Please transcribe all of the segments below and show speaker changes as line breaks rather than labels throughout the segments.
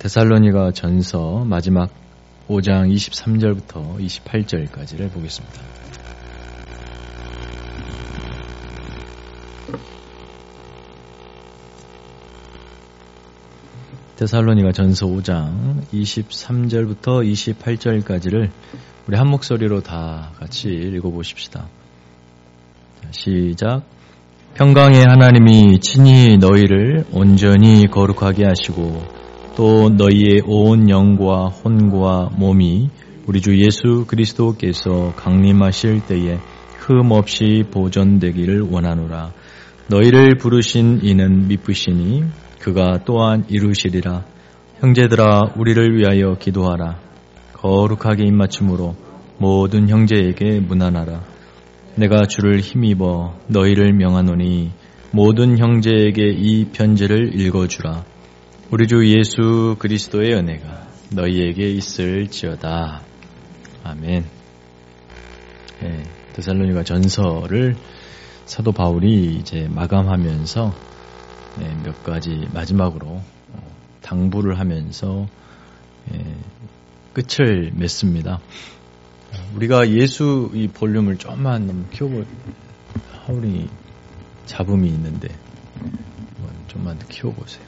데살로니가 전서 마지막 5장 23절부터 28절까지를 보겠습니다. 데살로니가 전서 5장 23절부터 28절까지를 우리 한 목소리로 다 같이 읽어보십시다. 시작. 평강의 하나님이 친히 너희를 온전히 거룩하게 하시고 또 너희의 온 영과 혼과 몸이 우리 주 예수 그리스도께서 강림하실 때에 흠없이 보존되기를 원하노라. 너희를 부르신 이는 미쁘시니 그가 또한 이루시리라. 형제들아 우리를 위하여 기도하라. 거룩하게 입맞춤으로 모든 형제에게 문안하라. 내가 주를 힘입어 너희를 명하노니 모든 형제에게 이 편지를 읽어주라. 우리 주 예수 그리스도의 은혜가 너희에게 있을지어다. 아멘. 네, 데살로니가 전서를 사도 바울이 이제 마감하면서 몇 가지 마지막으로 당부를 하면서 끝을 맺습니다. 우리가 예수 이 볼륨을 좀만 키워볼, 하울이 잡음이 있는데 좀만 더 키워보세요.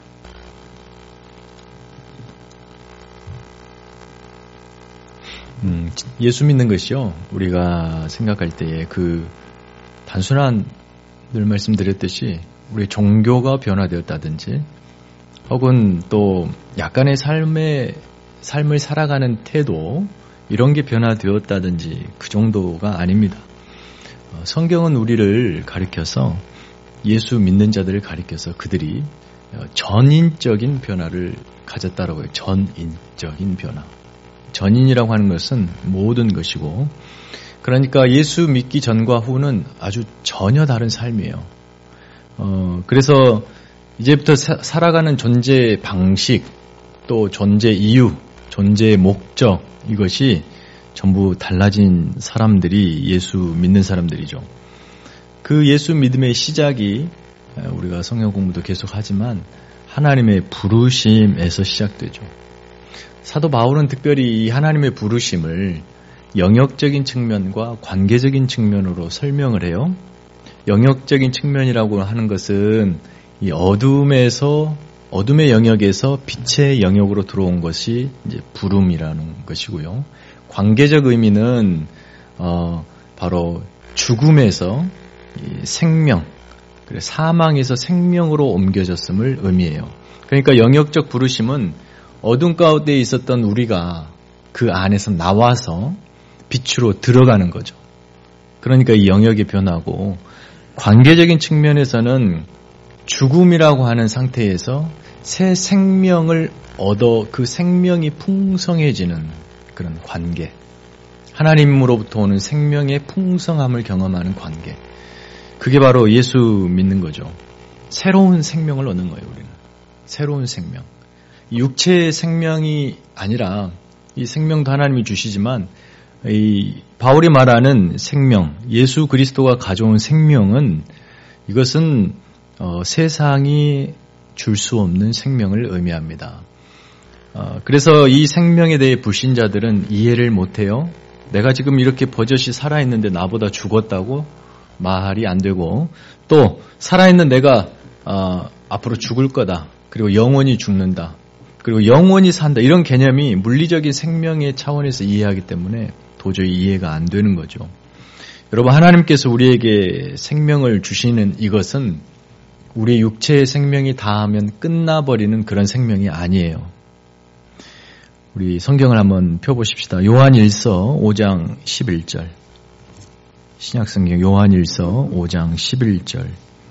예수 믿는 것이요, 우리가 생각할 때에 그 단순한, 늘 말씀드렸듯이 우리 종교가 변화되었다든지 혹은 또 약간의 삶을 살아가는 태도, 이런 게 변화되었다든지 그 정도가 아닙니다. 성경은 우리를 가리켜서, 예수 믿는 자들을 가리켜서 그들이 전인적인 변화를 가졌다라고 해요. 전인적인 변화. 전인이라고 하는 것은 모든 것이고, 그러니까 예수 믿기 전과 후는 아주 전혀 다른 삶이에요. 그래서 이제부터 살아가는 존재 방식, 또 존재 이유, 존재의 목적, 이것이 전부 달라진 사람들이 예수 믿는 사람들이죠. 그 예수 믿음의 시작이, 우리가 성경 공부도 계속 하지만 하나님의 부르심에서 시작되죠. 사도 바울은 특별히 이 하나님의 부르심을 영역적인 측면과 관계적인 측면으로 설명을 해요. 영역적인 측면이라고 하는 것은 이 어둠의 영역에서 빛의 영역으로 들어온 것이 이제 부름이라는 것이고요. 관계적 의미는 바로 죽음에서 생명, 사망에서 생명으로 옮겨졌음을 의미해요. 그러니까 영역적 부르심은 어둠 가운데 있었던 우리가 그 안에서 나와서 빛으로 들어가는 거죠. 그러니까 이 영역이 변하고, 관계적인 측면에서는 죽음이라고 하는 상태에서 새 생명을 얻어 그 생명이 풍성해지는 그런 관계, 하나님으로부터 오는 생명의 풍성함을 경험하는 관계, 그게 바로 예수 믿는 거죠. 새로운 생명을 얻는 거예요. 우리는 새로운 생명, 육체의 생명이 아니라, 이 생명도 하나님이 주시지만 이 바울이 말하는 생명, 예수 그리스도가 가져온 생명은, 이것은 세상이 줄 수 없는 생명을 의미합니다. 그래서 이 생명에 대해 불신자들은 이해를 못해요. 내가 지금 이렇게 버젓이 살아있는데 나보다 죽었다고 말이 안 되고, 또 살아있는 내가 앞으로 죽을 거다, 그리고 영원히 죽는다, 그리고 영원히 산다, 이런 개념이 물리적인 생명의 차원에서 이해하기 때문에 도저히 이해가 안 되는 거죠. 여러분, 하나님께서 우리에게 생명을 주시는 이것은 우리 육체의 생명이 다하면 끝나버리는 그런 생명이 아니에요. 우리 성경을 한번 펴보십시다. 요한일서 5장 11절. 신약성경 요한일서 5장 11절.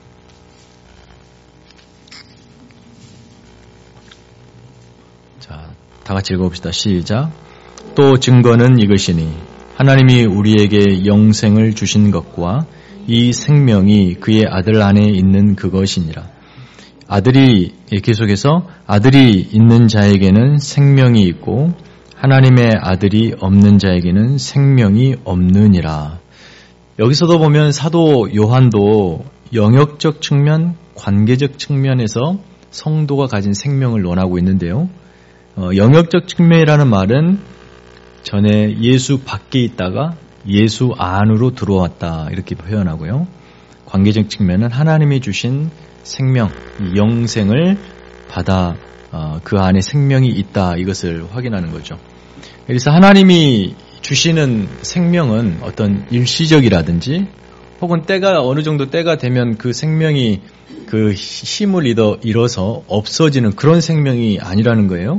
자, 다 같이 읽어봅시다. 시작. 또 증거는 이것이니 하나님이 우리에게 영생을 주신 것과 이 생명이 그의 아들 안에 있는 그것이니라. 아들이, 계속해서 아들이 있는 자에게는 생명이 있고 하나님의 아들이 없는 자에게는 생명이 없느니라. 여기서도 보면 사도 요한도 영역적 측면, 관계적 측면에서 성도가 가진 생명을 논하고 있는데요. 영역적 측면이라는 말은 전에 예수 밖에 있다가 예수 안으로 들어왔다 이렇게 표현하고요. 관계적 측면은 하나님이 주신 생명, 영생을 받아 그 안에 생명이 있다 이것을 확인하는 거죠. 그래서 하나님이 주시는 생명은 어떤 일시적이라든지 혹은 때가 어느 정도 때가 되면 그 생명이 그 힘을 잃어서 없어지는 그런 생명이 아니라는 거예요.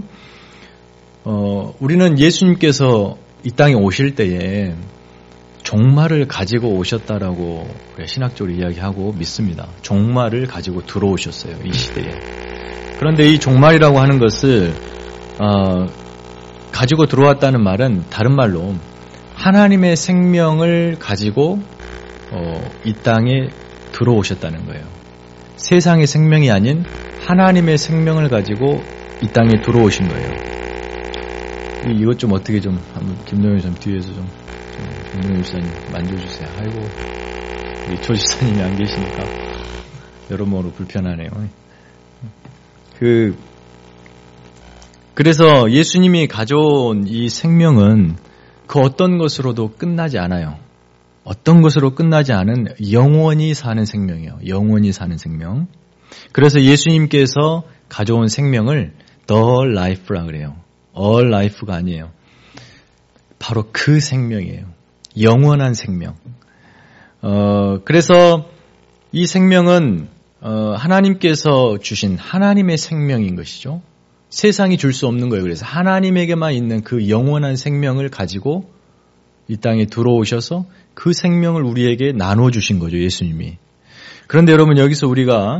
우리는 예수님께서 이 땅에 오실 때에 종말을 가지고 오셨다라고 신학적으로 이야기하고 믿습니다. 종말을 가지고 들어오셨어요. 이 시대에. 그런데 이 종말이라고 하는 것을 가지고 들어왔다는 말은 다른 말로 하나님의 생명을 가지고 이 땅에 들어오셨다는 거예요. 세상의 생명이 아닌 하나님의 생명을 가지고 이 땅에 들어오신 거예요. 이것 좀 어떻게 좀 한번 김동현 좀 뒤에서 좀 김동현 집사님 만져주세요. 아이고 우리 조 집사님이 안 계시니까 여러모로 불편하네요. 그래서 예수님이 가져온 이 생명은 그 어떤 것으로도 끝나지 않아요. 어떤 것으로 끝나지 않은 영원히 사는 생명이에요. 영원히 사는 생명. 그래서 예수님께서 가져온 생명을 The Life라 그래요. All Life가 아니에요. 바로 그 생명이에요. 영원한 생명. 그래서 이 생명은 하나님께서 주신 하나님의 생명인 것이죠. 세상이 줄 수 없는 거예요. 그래서 하나님에게만 있는 그 영원한 생명을 가지고 이 땅에 들어오셔서 그 생명을 우리에게 나눠주신 거죠. 예수님이. 그런데 여러분 여기서 우리가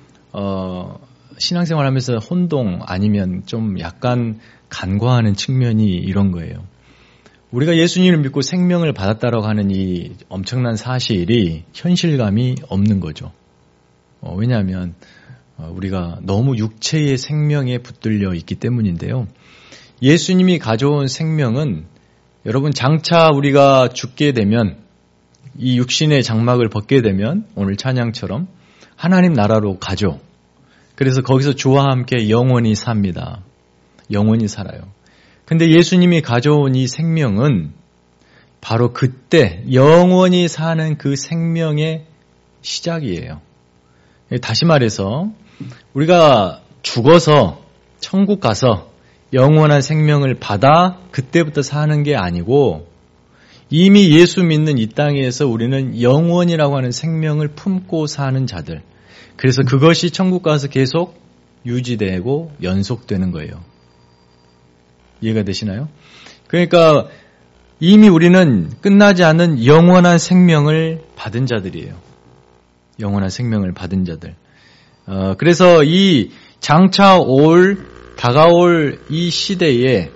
신앙생활하면서 혼동 아니면 좀 약간 간과하는 측면이 이런 거예요. 우리가 예수님을 믿고 생명을 받았다라고 하는 이 엄청난 사실이 현실감이 없는 거죠. 왜냐하면 우리가 너무 육체의 생명에 붙들려 있기 때문인데요. 예수님이 가져온 생명은 여러분 장차 우리가 죽게 되면 이 육신의 장막을 벗게 되면 오늘 찬양처럼 하나님 나라로 가죠. 그래서 거기서 주와 함께 영원히 삽니다. 영원히 살아요. 근데 예수님이 가져온 이 생명은 바로 그때 영원히 사는 그 생명의 시작이에요. 다시 말해서 우리가 죽어서 천국 가서 영원한 생명을 받아 그때부터 사는 게 아니고 이미 예수 믿는 이 땅에서 우리는 영원이라고 하는 생명을 품고 사는 자들. 그래서 그것이 천국 가서 계속 유지되고 연속되는 거예요. 이해가 되시나요? 그러니까 이미 우리는 끝나지 않는 영원한 생명을 받은 자들이에요. 영원한 생명을 받은 자들. 그래서 이 장차 다가올 이 시대에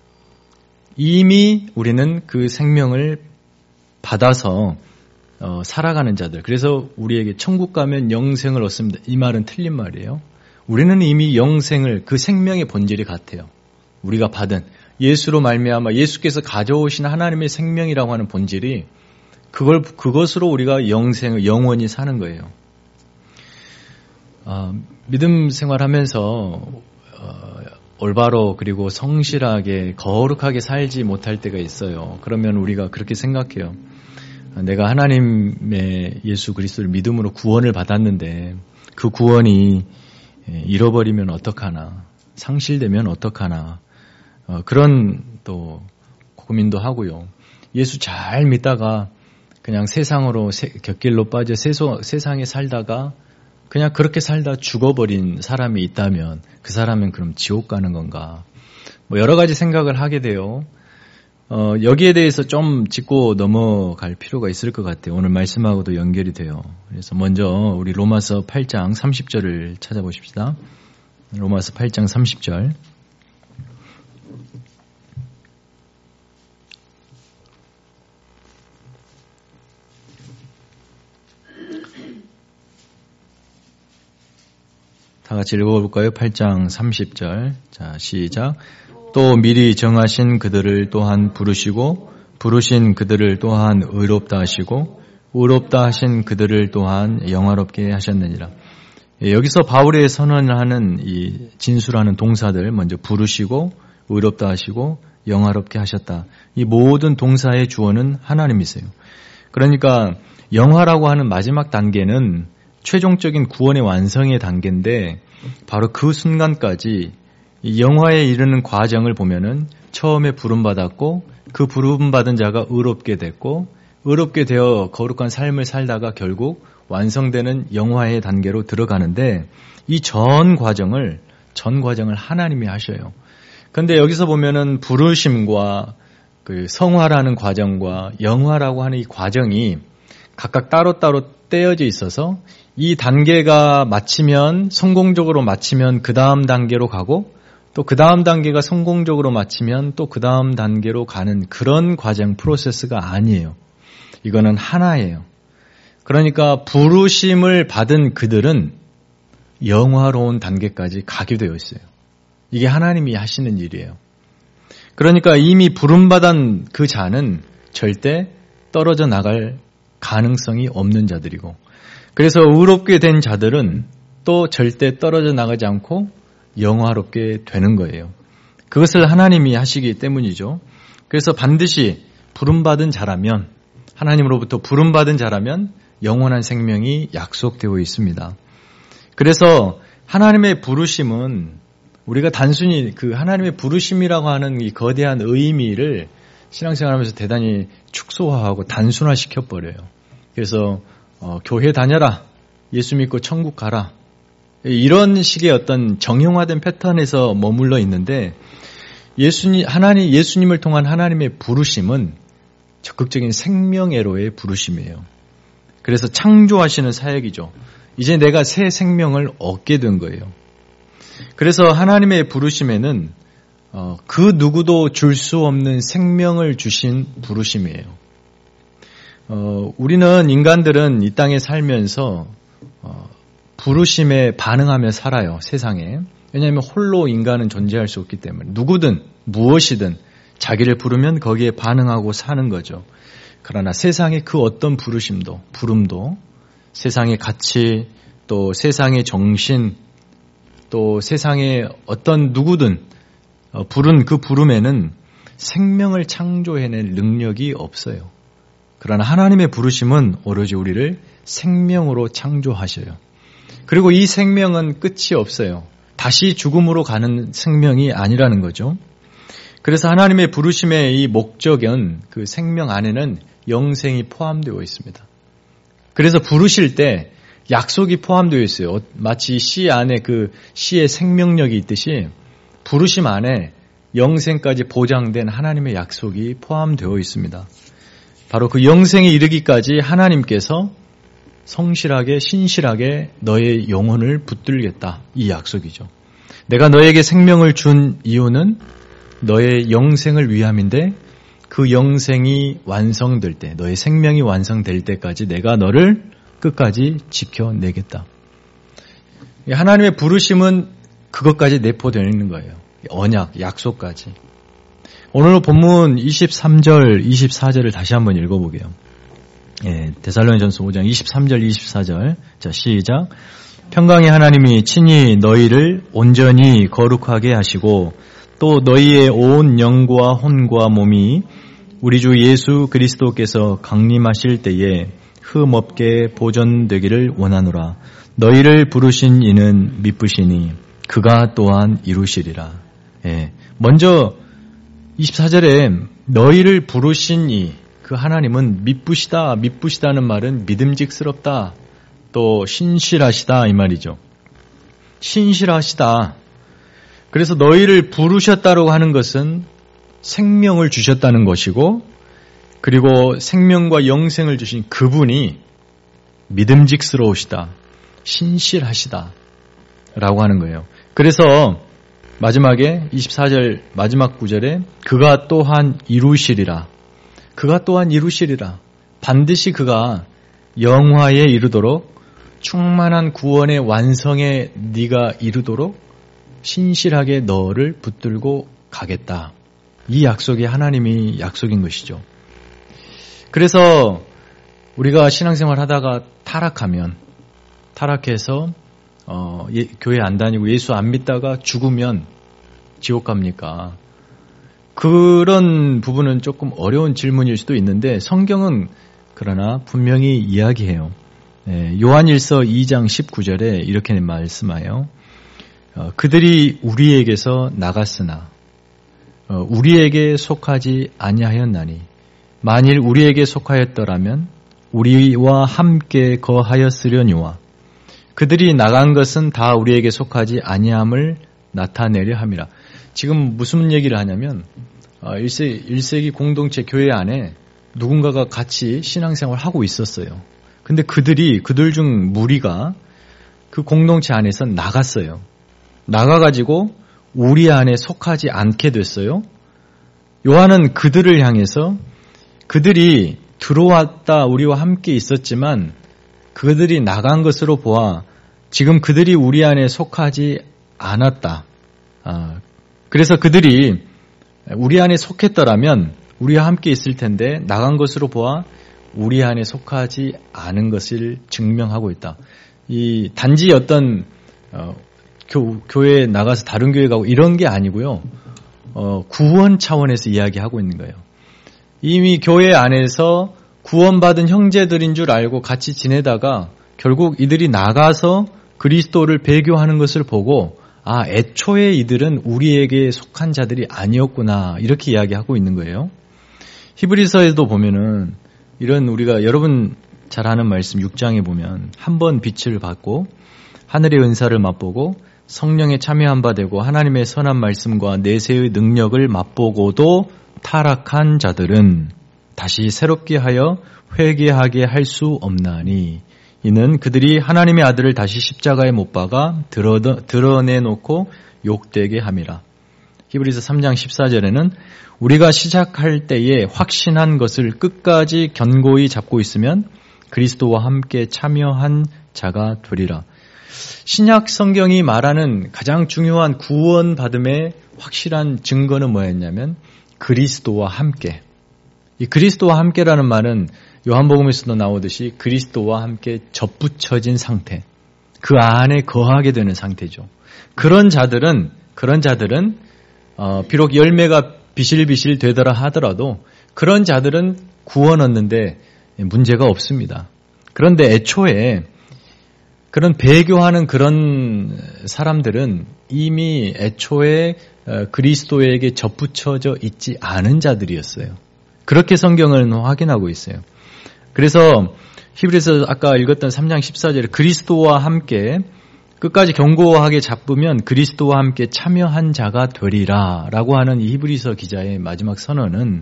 이미 우리는 그 생명을 받아서 살아가는 자들. 그래서 우리에게 천국 가면 영생을 얻습니다. 이 말은 틀린 말이에요. 우리는 이미 영생을 그 생명의 본질이 같아요. 우리가 받은 예수로 말미암아 예수께서 가져오신 하나님의 생명이라고 하는 본질이 그것으로 우리가 영생을 영원히 사는 거예요. 믿음 생활하면서 올바로 그리고 성실하게 거룩하게 살지 못할 때가 있어요. 그러면 우리가 그렇게 생각해요. 내가 하나님의 예수 그리스도를 믿음으로 구원을 받았는데 그 구원이 잃어버리면 어떡하나, 상실되면 어떡하나, 그런 또 고민도 하고요. 예수 잘 믿다가 그냥 세상으로 곁길로 빠져 세상에 살다가 그냥 그렇게 살다 죽어버린 사람이 있다면 그 사람은 그럼 지옥 가는 건가? 여러 가지 생각을 하게 돼요. 여기에 대해서 좀 짚고 넘어갈 필요가 있을 것 같아요. 오늘 말씀하고도 연결이 돼요. 그래서 먼저 우리 로마서 8장 30절을 찾아보십시다. 로마서 8장 30절. 다 같이 읽어볼까요? 8장 30절. 자, 시작. 또 미리 정하신 그들을 또한 부르시고 부르신 그들을 또한 의롭다 하시고 의롭다 하신 그들을 또한 영화롭게 하셨느니라. 여기서 바울의 선언하는 이 진술하는 동사들 먼저 부르시고 의롭다 하시고 영화롭게 하셨다. 이 모든 동사의 주어는 하나님이세요. 그러니까 영화라고 하는 마지막 단계는 최종적인 구원의 완성의 단계인데 바로 그 순간까지 이 영화에 이르는 과정을 보면은 처음에 부름받았고 그 부름받은 자가 의롭게 됐고 의롭게 되어 거룩한 삶을 살다가 결국 완성되는 영화의 단계로 들어가는데 이 전 과정을 하나님이 하셔요. 그런데 여기서 보면은 부르심과 그 성화라는 과정과 영화라고 하는 이 과정이 각각 따로따로 떼어져 있어서 이 단계가 마치면 성공적으로 마치면 그 다음 단계로 가고 또 그 다음 단계가 성공적으로 마치면 또 그 다음 단계로 가는 그런 과정 프로세스가 아니에요. 이거는 하나예요. 그러니까 부르심을 받은 그들은 영화로운 단계까지 가게 되어 있어요. 이게 하나님이 하시는 일이에요. 그러니까 이미 부름받은 그 자는 절대 떨어져 나갈 가능성이 없는 자들이고 그래서 의롭게 된 자들은 또 절대 떨어져 나가지 않고 영화롭게 되는 거예요. 그것을 하나님이 하시기 때문이죠. 그래서 반드시 부름받은 자라면 하나님으로부터 부름받은 자라면 영원한 생명이 약속되어 있습니다. 그래서 하나님의 부르심은 우리가 단순히 그 하나님의 부르심이라고 하는 이 거대한 의미를 신앙생활하면서 대단히 축소화하고 단순화시켜버려요. 그래서 교회 다녀라, 예수 믿고 천국 가라 이런 식의 어떤 정형화된 패턴에서 머물러 있는데 예수님을 통한 하나님의 부르심은 적극적인 생명애로의 부르심이에요. 그래서 창조하시는 사역이죠. 이제 내가 새 생명을 얻게 된 거예요. 그래서 하나님의 부르심에는 그 누구도 줄 수 없는 생명을 주신 부르심이에요. 우리는 인간들은 이 땅에 살면서 부르심에 반응하며 살아요. 세상에. 왜냐하면 홀로 인간은 존재할 수 없기 때문에 누구든 무엇이든 자기를 부르면 거기에 반응하고 사는 거죠. 그러나 세상의 그 어떤 부름도 세상의 가치 또 세상의 정신 또 세상의 어떤 누구든 부른 그 부름에는 생명을 창조해낼 능력이 없어요. 그러나 하나님의 부르심은 오로지 우리를 생명으로 창조하셔요. 그리고 이 생명은 끝이 없어요. 다시 죽음으로 가는 생명이 아니라는 거죠. 그래서 하나님의 부르심의 이 목적은 그 생명 안에는 영생이 포함되어 있습니다. 그래서 부르실 때 약속이 포함되어 있어요. 마치 시 안에 그 시의 생명력이 있듯이 부르심 안에 영생까지 보장된 하나님의 약속이 포함되어 있습니다. 바로 그 영생에 이르기까지 하나님께서 성실하게 신실하게 너의 영혼을 붙들겠다. 이 약속이죠. 내가 너에게 생명을 준 이유는 너의 영생을 위함인데 그 영생이 완성될 때 너의 생명이 완성될 때까지 내가 너를 끝까지 지켜내겠다. 하나님의 부르심은 그것까지 내포되는 거예요. 언약, 약속까지. 오늘 본문 23절, 24절을 다시 한번 읽어보게요. 데살로니전서 5장 23절, 24절. 자, 시작. 평강의 하나님이 친히 너희를 온전히 거룩하게 하시고 또 너희의 온 영과 혼과 몸이 우리 주 예수 그리스도께서 강림하실 때에 흠없게 보존되기를 원하노라. 너희를 부르신 이는 미쁘시니 그가 또한 이루시리라. 먼저 24절에 너희를 부르신 이 그 하나님은 미쁘시다는 말은 믿음직스럽다 또 신실하시다 이 말이죠. 신실하시다. 그래서 너희를 부르셨다고 하는 것은 생명을 주셨다는 것이고 그리고 생명과 영생을 주신 그분이 믿음직스러우시다, 신실하시다 라고 하는 거예요. 그래서 마지막에 24절 마지막 구절에 그가 또한 이루시리라. 그가 또한 이루시리라. 반드시 그가 영화에 이르도록 충만한 구원의 완성에 네가 이르도록 신실하게 너를 붙들고 가겠다. 이 약속이 하나님이 약속인 것이죠. 그래서 우리가 신앙생활 하다가 타락해서 교회 안 다니고 예수 안 믿다가 죽으면 지옥 갑니까? 그런 부분은 조금 어려운 질문일 수도 있는데 성경은 그러나 분명히 이야기해요. 요한일서 2장 19절에 이렇게 말씀하여 그들이 우리에게서 나갔으나 우리에게 속하지 아니하였나니 만일 우리에게 속하였더라면 우리와 함께 거하였으려니와 그들이 나간 것은 다 우리에게 속하지 아니함을 나타내려 함이라. 지금 무슨 얘기를 하냐면 1세기 공동체 교회 안에 누군가가 같이 신앙생활을 하고 있었어요. 근데 그들 중 무리가 그 공동체 안에서 나갔어요. 나가가지고 우리 안에 속하지 않게 됐어요. 요한은 그들을 향해서 그들이 들어왔다 우리와 함께 있었지만 그들이 나간 것으로 보아 지금 그들이 우리 안에 속하지 않았다. 그래서 그들이 우리 안에 속했더라면 우리와 함께 있을 텐데 나간 것으로 보아 우리 안에 속하지 않은 것을 증명하고 있다. 이 단지 어떤 교회에 나가서 다른 교회 가고 이런 게 아니고요. 구원 차원에서 이야기하고 있는 거예요. 이미 교회 안에서 구원받은 형제들인 줄 알고 같이 지내다가 결국 이들이 나가서 그리스도를 배교하는 것을 보고 애초에 이들은 우리에게 속한 자들이 아니었구나 이렇게 이야기하고 있는 거예요. 히브리서에도 보면은 이런 우리가 여러분 잘 아는 말씀 6장에 보면 한 번 빛을 받고 하늘의 은사를 맛보고 성령에 참여한 바 되고 하나님의 선한 말씀과 내세의 능력을 맛보고도 타락한 자들은 다시 새롭게 하여 회개하게 할 수 없나니 이는 그들이 하나님의 아들을 다시 십자가에 못 박아 드러내놓고 욕되게 함이라. 히브리서 3장 14절에는 우리가 시작할 때에 확신한 것을 끝까지 견고히 잡고 있으면 그리스도와 함께 참여한 자가 되리라. 신약 성경이 말하는 가장 중요한 구원받음의 확실한 증거는 뭐였냐면 그리스도와 함께. 이 그리스도와 함께라는 말은 요한복음에서도 나오듯이 그리스도와 함께 접붙여진 상태, 그 안에 거하게 되는 상태죠. 그런 자들은 비록 열매가 비실비실 되더라 하더라도 그런 자들은 구원 얻는데 문제가 없습니다. 그런데 애초에 그런 배교하는 그런 사람들은 이미 애초에 그리스도에게 접붙여져 있지 않은 자들이었어요. 그렇게 성경은 확인하고 있어요. 그래서 히브리서 아까 읽었던 3장 14절에 그리스도와 함께 끝까지 견고하게 잡으면 그리스도와 함께 참여한 자가 되리라 라고 하는 이 히브리서 기자의 마지막 선언은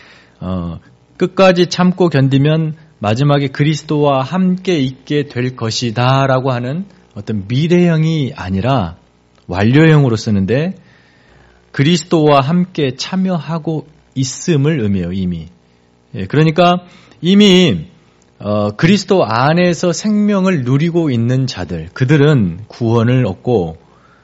끝까지 참고 견디면 마지막에 그리스도와 함께 있게 될 것이다 라고 하는 어떤 미래형이 아니라 완료형으로 쓰는데 그리스도와 함께 참여하고 있음을 의미해요. 이미. 그러니까 이미 그리스도 안에서 생명을 누리고 있는 자들, 그들은 구원을 얻고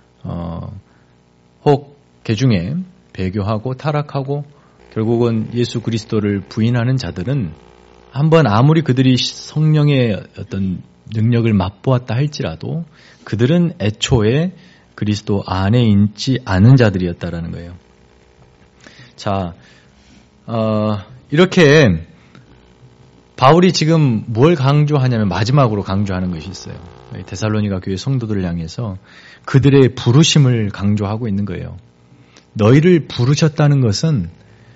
혹 개중에 배교하고 타락하고 결국은 예수 그리스도를 부인하는 자들은 한번 아무리 그들이 성령의 어떤 능력을 맛보았다 할지라도 그들은 애초에 그리스도 안에 있지 않은 자들이었다라는 거예요. 자, 이렇게 바울이 지금 뭘 강조하냐면 마지막으로 강조하는 것이 있어요. 데살로니가 교회 성도들을 향해서 그들의 부르심을 강조하고 있는 거예요. 너희를 부르셨다는 것은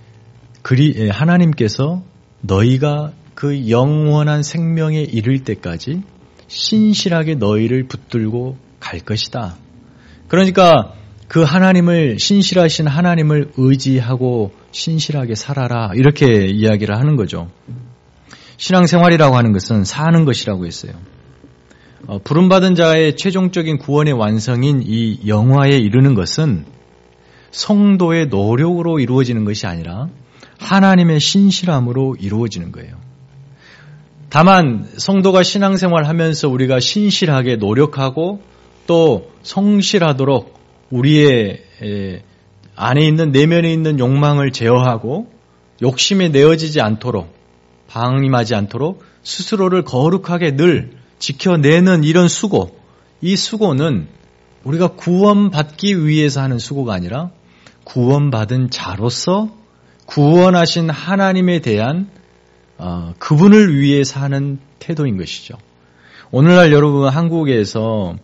하나님께서 너희가 그 영원한 생명에 이를 때까지 신실하게 너희를 붙들고 갈 것이다. 그러니까 그 하나님을 신실하신 하나님을 의지하고 신실하게 살아라 이렇게 이야기를 하는 거죠. 신앙생활이라고 하는 것은 사는 것이라고 했어요. 부름받은 자의 최종적인 구원의 완성인 이 영화에 이르는 것은 성도의 노력으로 이루어지는 것이 아니라 하나님의 신실함으로 이루어지는 거예요. 다만 성도가 신앙생활 하면서 우리가 신실하게 노력하고 또 성실하도록 우리의 안에 있는 내면에 있는 욕망을 제어하고 욕심에 내어지지 않도록 방임하지 않도록 스스로를 거룩하게 늘 지켜내는 이런 수고, 이 수고는 우리가 구원받기 위해서 하는 수고가 아니라 구원받은 자로서 구원하신 하나님에 대한 그분을 위해서 하는 태도인 것이죠. 오늘날 여러분 한국에서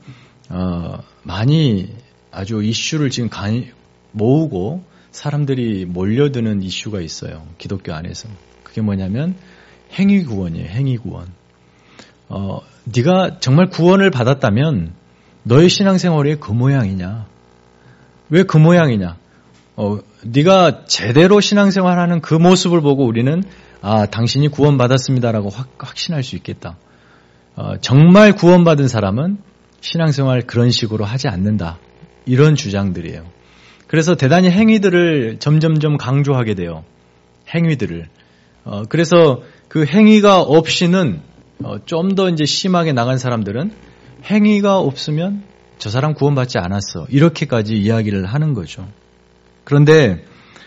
많이 아주 이슈를 지금 모으고 사람들이 몰려드는 이슈가 있어요. 기독교 안에서. 그게 뭐냐면 행위구원이에요. 행위구원. 네가 정말 구원을 받았다면 너의 신앙생활이 그 모양이냐? 왜 그 모양이냐? 네가 제대로 신앙생활하는 그 모습을 보고 우리는 당신이 구원받았습니다라고 확신할 수 있겠다. 정말 구원받은 사람은 신앙생활 그런 식으로 하지 않는다. 이런 주장들이에요. 그래서 대단히 행위들을 점점점 강조하게 돼요. 행위들을. 그래서 그 행위가 없이는 좀 더 이제 심하게 나간 사람들은 행위가 없으면 저 사람 구원받지 않았어. 이렇게까지 이야기를 하는 거죠. 그런데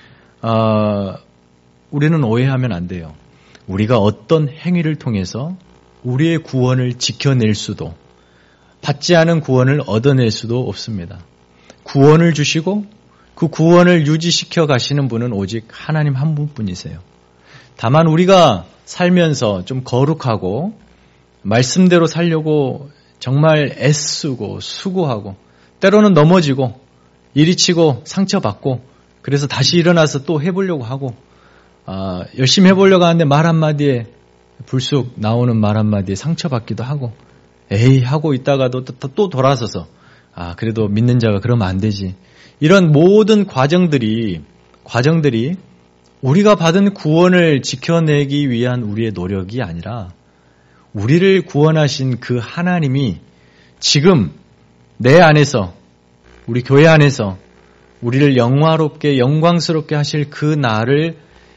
우리는 오해하면 안 돼요. 우리가 어떤 행위를 통해서 우리의 구원을 지켜낼 수도 받지 않은 구원을 얻어낼 수도 없습니다. 구원을 주시고 그 구원을 유지시켜 가시는 분은 오직 하나님 한 분뿐이세요. 다만 우리가 살면서 좀 거룩하고 말씀대로 살려고 정말 애쓰고 수고하고 때로는 넘어지고 이리치고 상처받고 그래서 다시 일어나서 또 해보려고 하고 열심히 해보려고 하는데 말 한마디에 불쑥 나오는 말 한마디에 상처받기도 하고 에이 하고 있다가도 또 돌아서서 그래도 믿는 자가 그러면 안 되지. 이런 모든 과정들이 우리가 받은 구원을 지켜내기 위한 우리의 노력이 아니라 우리를 구원하신 그 하나님이 지금 내 안에서 우리 교회 안에서 우리를 영화롭게 영광스럽게 하실 그 날을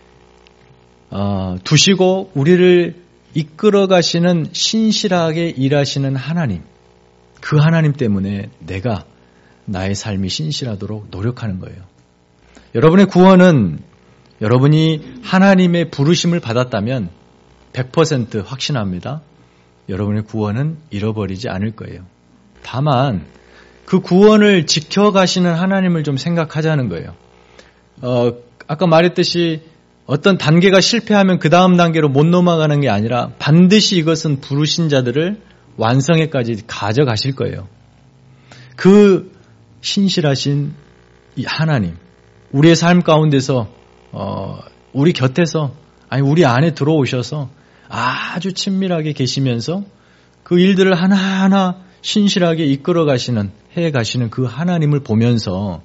두시고 우리를 이끌어 가시는 신실하게 일하시는 하나님, 그 하나님 때문에 내가 나의 삶이 신실하도록 노력하는 거예요. 여러분의 구원은 여러분이 하나님의 부르심을 받았다면 100% 확신합니다. 여러분의 구원은 잃어버리지 않을 거예요. 다만 그 구원을 지켜가시는 하나님을 좀 생각하자는 거예요. 아까 말했듯이 어떤 단계가 실패하면 그 다음 단계로 못 넘어가는 게 아니라 반드시 이것은 부르신 자들을 완성에까지 가져가실 거예요. 그 신실하신 이 하나님, 우리의 삶 가운데서 우리 곁에서 우리 안에 들어오셔서 아주 친밀하게 계시면서 그 일들을 하나하나 신실하게 이끌어 가시는, 해 가시는 그 하나님을 보면서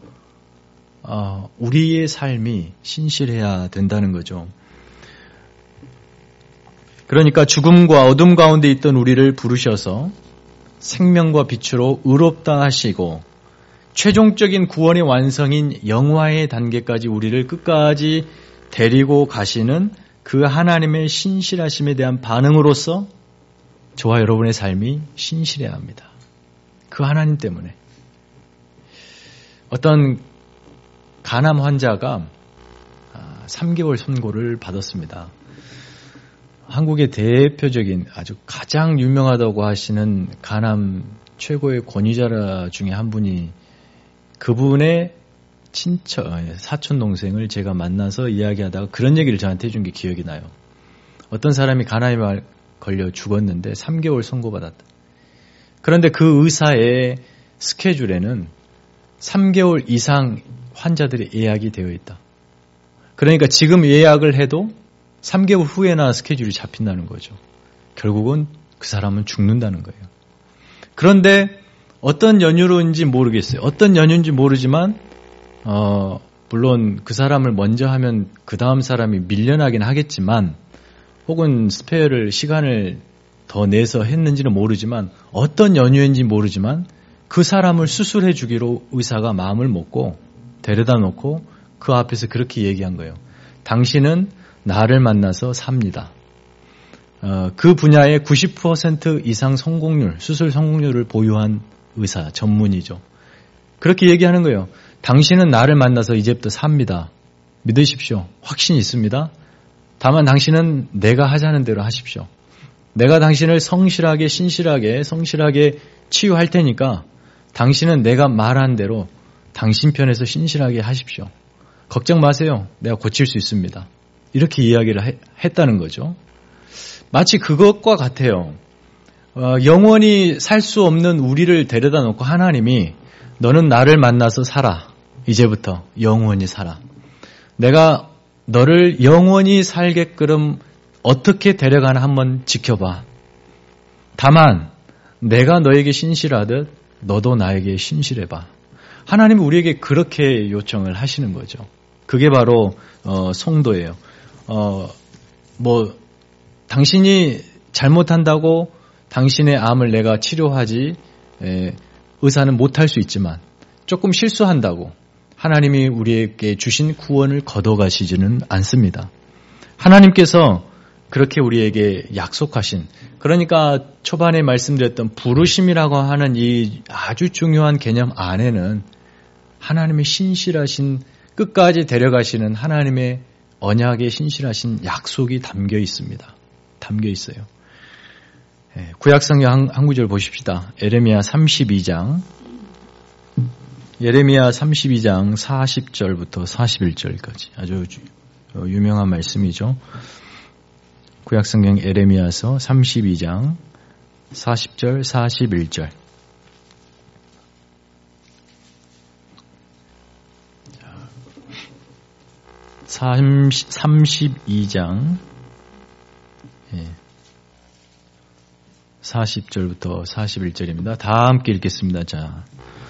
우리의 삶이 신실해야 된다는 거죠. 그러니까 죽음과 어둠 가운데 있던 우리를 부르셔서 생명과 빛으로 의롭다 하시고 최종적인 구원의 완성인 영화의 단계까지 우리를 끝까지 데리고 가시는 그 하나님의 신실하심에 대한 반응으로서 저와 여러분의 삶이 신실해야 합니다. 그 하나님 때문에. 어떤 간암 환자가 3개월 선고를 받았습니다. 한국의 대표적인 아주 가장 유명하다고 하시는 간암 최고의 권위자 중에 한 분이 그분의 사촌 동생을 제가 만나서 이야기하다가 그런 얘기를 저한테 해준 게 기억이 나요. 어떤 사람이 간암에 걸려 죽었는데 3개월 선고받았다. 그런데 그 의사의 스케줄에는 3개월 이상 환자들이 예약이 되어 있다. 그러니까 지금 예약을 해도 3개월 후에나 스케줄이 잡힌다는 거죠. 결국은 그 사람은 죽는다는 거예요. 그런데 어떤 연유로인지 모르겠어요. 어떤 연유인지 모르지만 물론 그 사람을 먼저 하면 그 다음 사람이 밀려나긴 하겠지만 혹은 스페어를 시간을 더 내서 했는지는 모르지만 어떤 연유인지 모르지만 그 사람을 수술해 주기로 의사가 마음을 먹고 데려다 놓고 그 앞에서 그렇게 얘기한 거예요. 당신은 나를 만나서 삽니다. 그 분야의 90% 이상 성공률, 수술 성공률을 보유한 의사, 전문이죠. 그렇게 얘기하는 거예요. 당신은 나를 만나서 이제부터 삽니다. 믿으십시오. 확신이 있습니다. 다만 당신은 내가 하자는 대로 하십시오. 내가 당신을 성실하게 성실하게 치유할 테니까 당신은 내가 말한 대로 당신 편에서 신실하게 하십시오. 걱정 마세요. 내가 고칠 수 있습니다. 이렇게 이야기를 했다는 거죠. 마치 그것과 같아요. 영원히 살 수 없는 우리를 데려다 놓고 하나님이 너는 나를 만나서 살아. 이제부터 영원히 살아. 내가 너를 영원히 살게끔 어떻게 데려가나 한번 지켜봐. 다만 내가 너에게 신실하듯 너도 나에게 신실해봐. 하나님은 우리에게 그렇게 요청을 하시는 거죠. 그게 바로 성도예요. 당신이 잘못한다고 당신의 암을 내가 치료하지 의사는 못할 수 있지만 조금 실수한다고 하나님이 우리에게 주신 구원을 걷어가시지는 않습니다. 하나님께서 그렇게 우리에게 약속하신, 그러니까 초반에 말씀드렸던 부르심이라고 하는 이 아주 중요한 개념 안에는 하나님의 신실하신, 끝까지 데려가시는 하나님의 언약에 신실하신 약속이 담겨 있습니다. 담겨 있어요. 구약성경 한 구절 보십시다. 예레미야 32장 40절부터 41절까지 아주 유명한 말씀이죠. 구약성경 예레미야서 32장 40절 41절. 32장 40절부터 41절입니다. 다 함께 읽겠습니다. 자,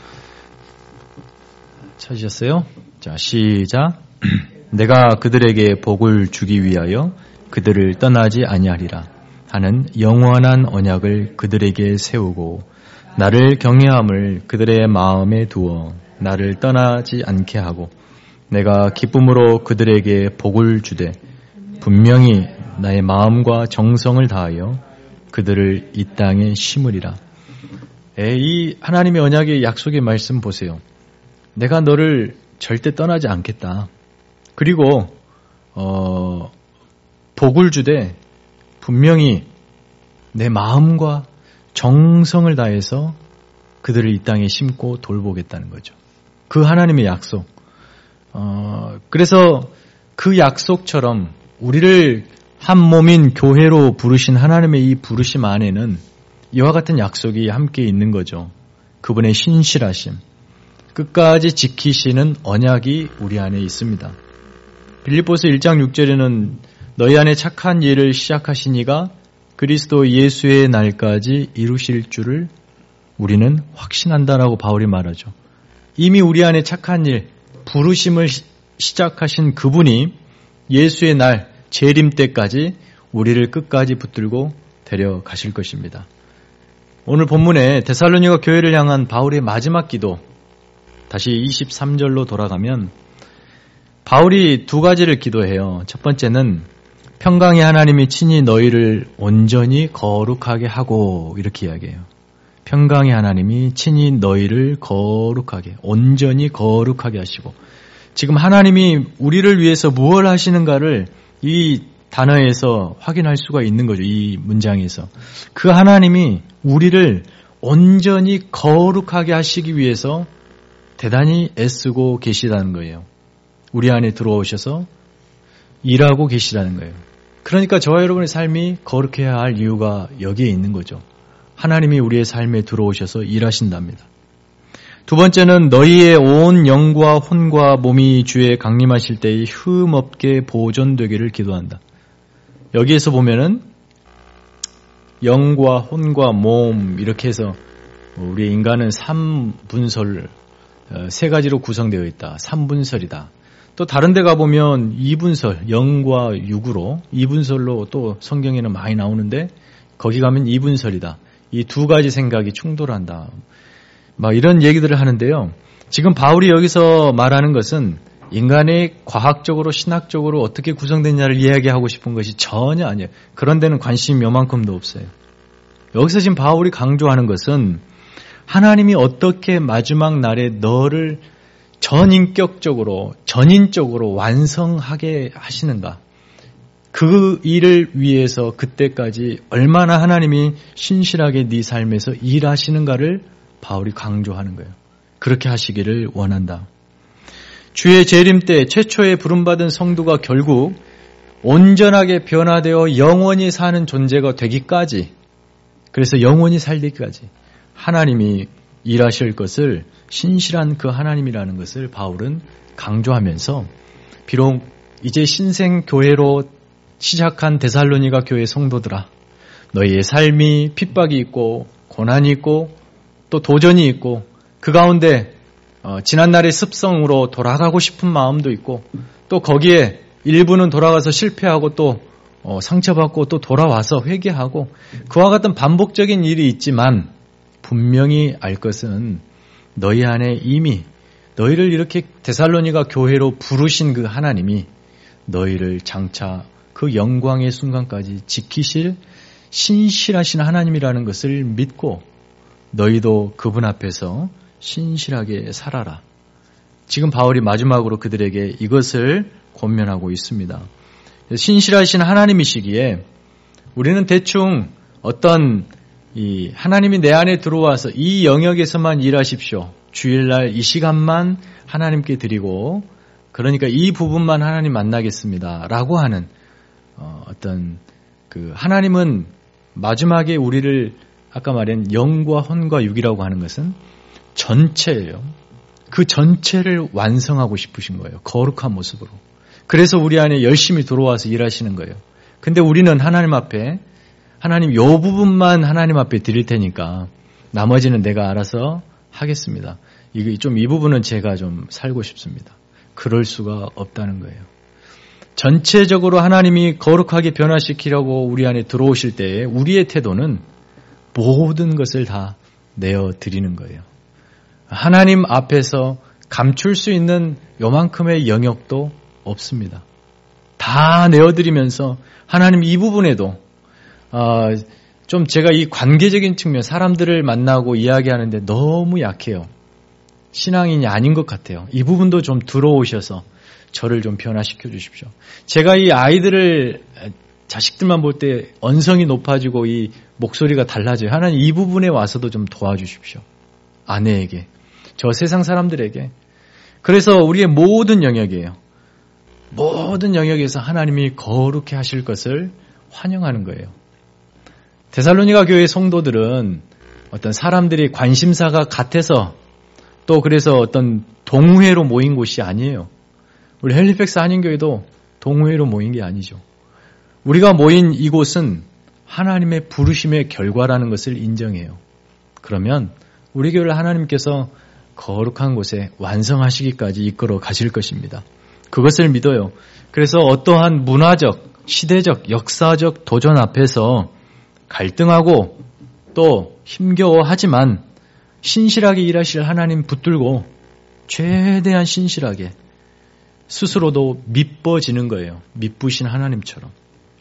찾으셨어요? 자, 시작. 내가 그들에게 복을 주기 위하여 그들을 떠나지 아니하리라 하는 영원한 언약을 그들에게 세우고 나를 경외함을 그들의 마음에 두어 나를 떠나지 않게 하고 내가 기쁨으로 그들에게 복을 주되 분명히 나의 마음과 정성을 다하여 그들을 이 땅에 심으리라. 이 하나님의 언약의 약속의 말씀 보세요. 내가 너를 절대 떠나지 않겠다. 그리고 복을 주되 분명히 내 마음과 정성을 다해서 그들을 이 땅에 심고 돌보겠다는 거죠. 그 하나님의 약속. 그래서 그 약속처럼 우리를 한 몸인 교회로 부르신 하나님의 이 부르심 안에는 이와 같은 약속이 함께 있는 거죠. 그분의 신실하심, 끝까지 지키시는 언약이 우리 안에 있습니다. 빌립보서 1장 6절에는 너희 안에 착한 일을 시작하신 이가 그리스도 예수의 날까지 이루실 줄을 우리는 확신한다라고 바울이 말하죠. 이미 우리 안에 착한 일, 부르심을 시작하신 그분이 예수의 날, 재림 때까지 우리를 끝까지 붙들고 데려가실 것입니다. 오늘 본문에 데살로니가 교회를 향한 바울의 마지막 기도, 다시 23절로 돌아가면 바울이 두 가지를 기도해요. 첫 번째는 평강의 하나님이 친히 너희를 온전히 거룩하게 하고, 이렇게 이야기해요. 평강의 하나님이 친히 너희를 거룩하게, 온전히 거룩하게 하시고, 지금 하나님이 우리를 위해서 무엇을 하시는가를 이 단어에서 확인할 수가 있는 거죠. 이 문장에서. 그 하나님이 우리를 온전히 거룩하게 하시기 위해서 대단히 애쓰고 계시다는 거예요. 우리 안에 들어오셔서 일하고 계시다는 거예요. 그러니까 저와 여러분의 삶이 거룩해야 할 이유가 여기에 있는 거죠. 하나님이 우리의 삶에 들어오셔서 일하신답니다. 두 번째는 너희의 온 영과 혼과 몸이 주에 강림하실 때에 흠 없게 보존되기를 기도한다. 여기에서 보면은 영과 혼과 몸 이렇게 해서 우리 인간은 3분설, 세 가지로 구성되어 있다. 3분설이다. 또 다른 데 가보면 2분설, 영과 육으로 2분설로 또 성경에는 많이 나오는데 거기 가면 2분설이다. 이 두 가지 생각이 충돌한다. 막 이런 얘기들을 하는데요. 지금 바울이 여기서 말하는 것은 인간이 과학적으로 신학적으로 어떻게 구성됐냐를 이야기하고 싶은 것이 전혀 아니에요. 그런 데는 관심이 요만큼도 없어요. 여기서 지금 바울이 강조하는 것은 하나님이 어떻게 마지막 날에 너를 전인격적으로 전인적으로 완성하게 하시는가. 그 일을 위해서 그때까지 얼마나 하나님이 신실하게 네 삶에서 일하시는가를 바울이 강조하는 거예요. 그렇게 하시기를 원한다. 주의 재림 때 최초의 부름받은 성도가 결국 온전하게 변화되어 영원히 사는 존재가 되기까지, 그래서 영원히 살기까지 하나님이 일하실 것을 신실한 그 하나님이라는 것을 바울은 강조하면서, 비록 이제 신생교회로 시작한 데살로니가 교회 성도들아, 너희의 삶이 핍박이 있고 고난이 있고 또 도전이 있고 그 가운데 지난날의 습성으로 돌아가고 싶은 마음도 있고 또 거기에 일부는 돌아가서 실패하고 또 상처받고 또 돌아와서 회개하고 그와 같은 반복적인 일이 있지만 분명히 알 것은 너희 안에 이미 너희를 이렇게 데살로니가 교회로 부르신 그 하나님이 너희를 장차 그 영광의 순간까지 지키실 신실하신 하나님이라는 것을 믿고 너희도 그분 앞에서 신실하게 살아라. 지금 바울이 마지막으로 그들에게 이것을 권면하고 있습니다. 신실하신 하나님이시기에 우리는 대충 어떤 이 하나님이 내 안에 들어와서 이 영역에서만 일하십시오. 주일날 이 시간만 하나님께 드리고 그러니까 이 부분만 하나님 만나겠습니다. 라고 하는 어떤 그 하나님은 마지막에 우리를 아까 말한 영과 혼과 육이라고 하는 것은 전체예요. 그 전체를 완성하고 싶으신 거예요. 거룩한 모습으로. 그래서 우리 안에 열심히 들어와서 일하시는 거예요. 근데 우리는 하나님 앞에 하나님 요 부분만 하나님 앞에 드릴 테니까 나머지는 내가 알아서 하겠습니다. 이 부분은 제가 좀 살고 싶습니다. 그럴 수가 없다는 거예요. 전체적으로 하나님이 거룩하게 변화시키려고 우리 안에 들어오실 때에 우리의 태도는 모든 것을 다 내어드리는 거예요. 하나님 앞에서 감출 수 있는 요만큼의 영역도 없습니다. 다 내어드리면서 하나님 이 부분에도 좀 제가 이 관계적인 측면 사람들을 만나고 이야기하는데 너무 약해요. 신앙인이 아닌 것 같아요. 이 부분도 좀 들어오셔서 저를 좀 변화시켜 주십시오. 제가 이 아이들을 자식들만 볼 때 언성이 높아지고 이 목소리가 달라져요. 하나님 이 부분에 와서도 좀 도와주십시오. 아내에게, 저 세상 사람들에게. 그래서 우리의 모든 영역이에요. 모든 영역에서 하나님이 거룩해 하실 것을 환영하는 거예요. 데살로니가 교회 성도들은 어떤 사람들이 관심사가 같아서 또 그래서 어떤 동회로 모인 곳이 아니에요. 우리 헬리팩스 한인교회도 동회로 모인 게 아니죠. 우리가 모인 이곳은 하나님의 부르심의 결과라는 것을 인정해요. 그러면 우리 교회를 하나님께서 거룩한 곳에 완성하시기까지 이끌어 가실 것입니다. 그것을 믿어요. 그래서 어떠한 문화적, 시대적, 역사적 도전 앞에서 갈등하고 또 힘겨워하지만 신실하게 일하실 하나님 붙들고 최대한 신실하게 스스로도 믿어지는 거예요. 믿부신 하나님처럼.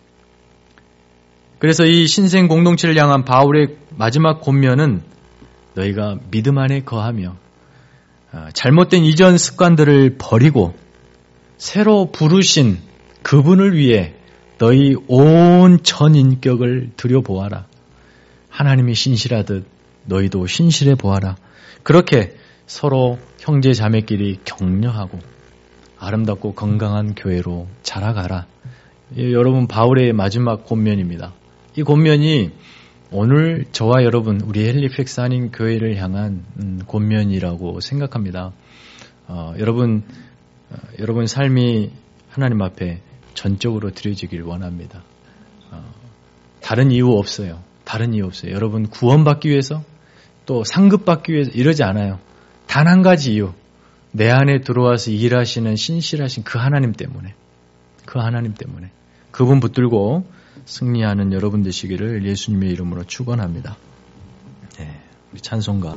그래서 이 신생 공동체를 향한 바울의 마지막 권면은 너희가 믿음 안에 거하며 잘못된 이전 습관들을 버리고 새로 부르신 그분을 위해 너희 온 전 인격을 들여보아라. 하나님이 신실하듯 너희도 신실해 보아라. 그렇게 서로 형제 자매끼리 격려하고 아름답고 건강한 교회로 자라가라. 여러분 바울의 마지막 권면입니다. 이 권면이 오늘 저와 여러분 우리 헬리팩스 한인 교회를 향한 권면이라고 생각합니다. 여러분 삶이 하나님 앞에 전적으로 드려지길 원합니다. 다른 이유 없어요. 다른 이유 없어요. 여러분 구원받기 위해서 또 상급받기 위해서 이러지 않아요. 단 한 가지 이유. 내 안에 들어와서 일하시는 신실하신 그 하나님 때문에. 그 하나님 때문에. 그분 붙들고 승리하는 여러분 되시기를 예수님의 이름으로 축원합니다. 네, 우리 찬송가.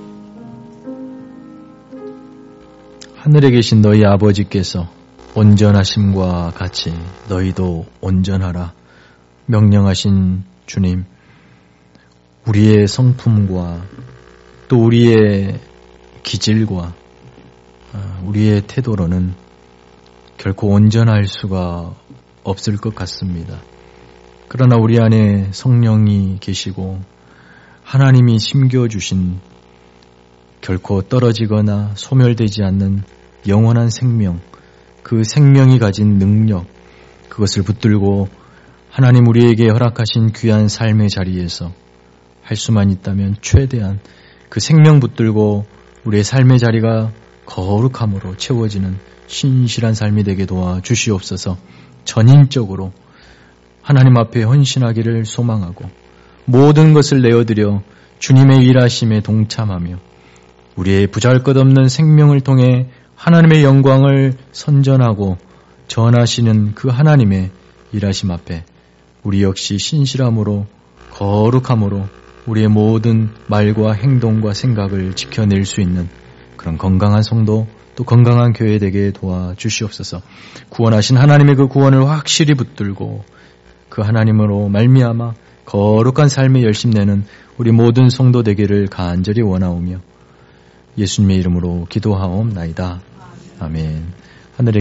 하늘에 계신 너희 아버지께서 온전하심과 같이 너희도 온전하라 명령하신 주님, 우리의 성품과 또 우리의 기질과 우리의 태도로는 결코 온전할 수가 없을 것 같습니다. 그러나 우리 안에 성령이 계시고 하나님이 심겨주신 결코 떨어지거나 소멸되지 않는 영원한 생명, 그 생명이 가진 능력, 그것을 붙들고 하나님 우리에게 허락하신 귀한 삶의 자리에서 할 수만 있다면 최대한 그 생명 붙들고 우리의 삶의 자리가 거룩함으로 채워지는 신실한 삶이 되게 도와 주시옵소서. 전인적으로 하나님 앞에 헌신하기를 소망하고 모든 것을 내어드려 주님의 일하심에 동참하며 우리의 부잘것없는 생명을 통해 하나님의 영광을 선전하고 전하시는 그 하나님의 일하심 앞에 우리 역시 신실함으로 거룩함으로 우리의 모든 말과 행동과 생각을 지켜낼 수 있는 그런 건강한 성도 또 건강한 교회 되게 도와주시옵소서. 구원하신 하나님의 그 구원을 확실히 붙들고 그 하나님으로 말미암아 거룩한 삶에 열심내는 우리 모든 성도 되기를 간절히 원하오며 예수님의 이름으로 기도하옵나이다. 아멘. 하늘의